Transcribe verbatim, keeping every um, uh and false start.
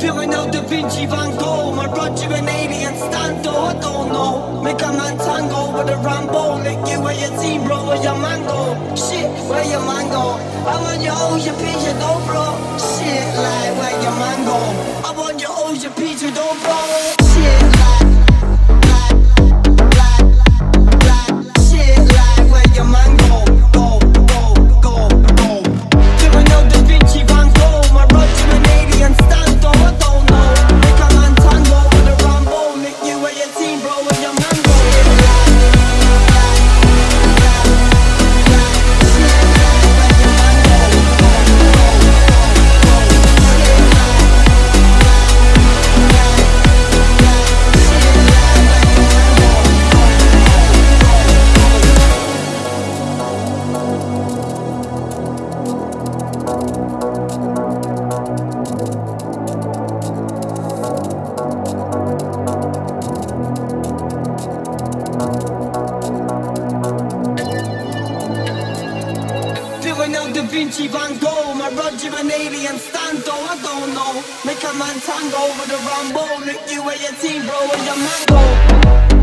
Leonardo da Vinci, Van Gogh, my Roger and alien Stanto, I don't know. Make a man tango with a Rambo, lick you where your team, bro, where your mango. Shit, where your mango? I want your ocean peach, you don't bro. Shit, like where your mango? I want your ocean peach, you don't bro. Shit, like, like, like, like, shit, like where your mango? Go, go, go, go. Leonardo da Vinci, Van Gogh, my Roger and alien Stanto, I don't know. Make a man tango with a Rambo, lick you where your team, bro, where your mango. Da Vinci, Van Gogh, my Roger and alien Stanto, I don't know. Make a man tango with a Rambo, lick you where your team, bro, where your mango.